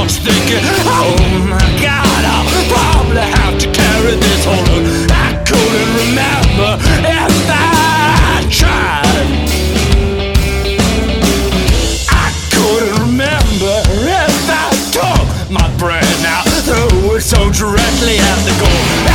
was thinking, oh my God, I'll probably have to carry this whole load. I couldn't remember if I tried. I couldn't remember if I took my brain out, threw it so directly at the goal.